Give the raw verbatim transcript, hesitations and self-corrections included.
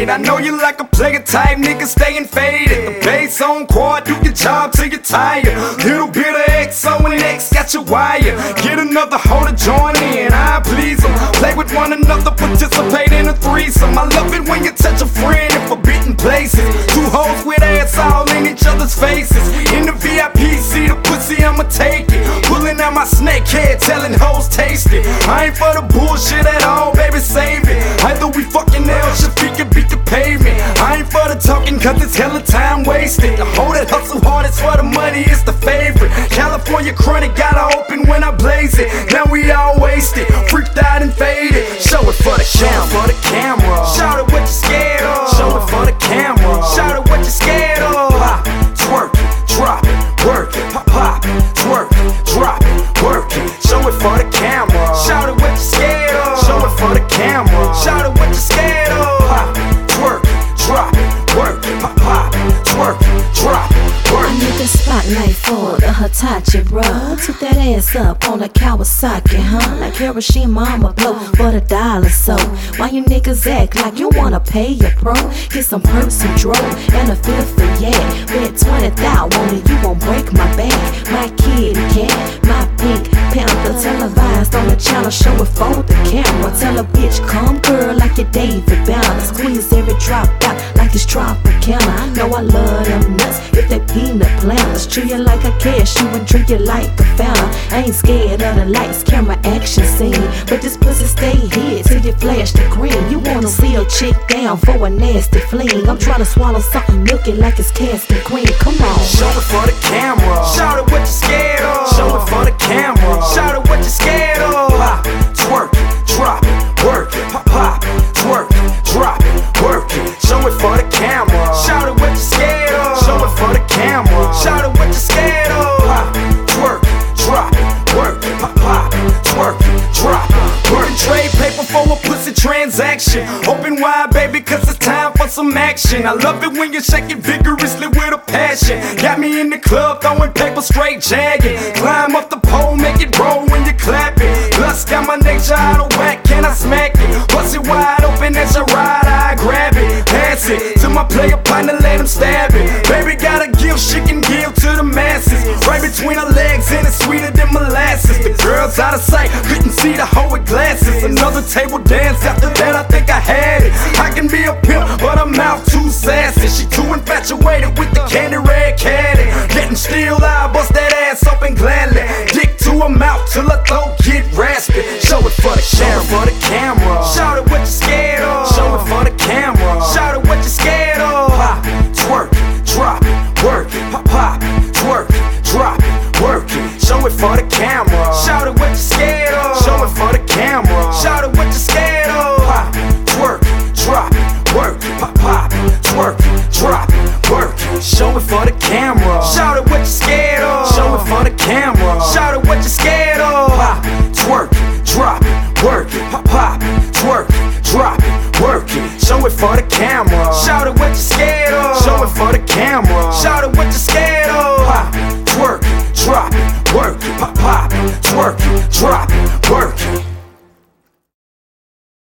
it. I know you like a player type, nigga staying faded. The bass on quad, do your job till you're tired. Little bit of X O and X got your wire. Get another hoe to join in, I please them. Play with one another, participate in a threesome. I love it when you touch a friend in forbidden places. Two hoes with ass all in each other's faces. In the V I P, see the pussy, I'ma take it. Pulling out my snake head, telling hoes taste it. I ain't for the bullshit at all, baby, save it. Either we fucking else, your feet can beat the pavement. I ain't for the talking, cause it's hella time wasted. The hoe that hustle hard is for the money, it's the favorite. California chronic, gotta open when I blaze it. Now we all wasted, freaked out and faded. Show it for the camera, for the camera. Shout it what you scared of. Show it for the camera. Shout it what you scared of. Pop, twerk it, drop it, work it. Pop, pop, twerk it, drop it, work it. Show it for the camera. Shout it what you scared of. Show it for the camera. Shout it what you scared of. Pop, twerk it, drop it, work it. Pop, pop, twerk it, drop it, work it. I need the spotlight for the Hitachi, bruh. Took that ass up on the Kawasaki, huh? Like Hiroshima, I'ma blow for the dollar, so why you niggas act like you wanna pay your pro? Get some perks and dro and a fifth of yeah. Bet twenty thousand on it, you won't break my back. My kitty cat, my pink panther, televised on the channel, show it for the camera. Tell a bitch, come girl, like your David Banner. Squeeze every drop out like it's Tropicana. I know I love them nuts if they peanut planters. Treat you like a cashew and treat you like a fountain. I ain't scared of the lights, camera, action scene, but this pussy stay here till you flash the green. You wanna see a chick down for a nasty fling? I'm tryna swallow something milky like it's casting queen. Come on. Show it for the camera. Shout it what you scared of. Show it for the camera. Shout it what you scared of. Pop, twerk it, drop it, work it. Pop, pop, twerk it, drop it, work it. Show it for the camera. Shout it what you scared of. Show it for the camera. Shout it what you scared of. Pop, twerk it, drop it, work it. Pop, pop, twerk it, drop it, work it. Trade paper for a pussy transaction. Open wide, baby, cause it's time for some action. I love it when you shake it vigorously with a passion. Got me in the club throwing paper straight jagging. Climb up the pole, make it roll when you clap it. Plus got my nature out of whack, can I smack it? Bust it wide open as you ride, I grab it. Pass it to my player partner, let him stab it. Baby got a gift she can give to the masses. Right between her legs and it's sweeter than molasses. The girls out of sight, couldn't see the hoe with glasses. Another table dance, after that I think I had it. I can be a pimp, but I'm out too sassy. She too infatuated with the candy red caddy. Getting still, I bust that ass open gladly. Dick to her mouth till her throat get raspy. Show it for the camera, for the camera. Shout it what you scared of. Show it for the camera. Shout it what you scared of. Pop, twerk it, drop it, work it. Pop, pop, twerk it, drop it, work it. Show it for the camera. Shout it what you scared of. Show it for the camera. Shout it what you scared of. Pop, twerk it, drop it, work it. Pop, pop, twerk it, drop it, work it. Show it for the camera. Shout it what you scared of. Show it for the camera. Shout it what you scared of. Pop, twerk it, drop it, work it. Pop, pop, twerk it, drop it, work it. Show it for the camera. Shout it what you scared of. Show it for the camera. Shout it what you scared of. Pop, twerk it, drop it, work it. Pop, pop, twerk it, drop it,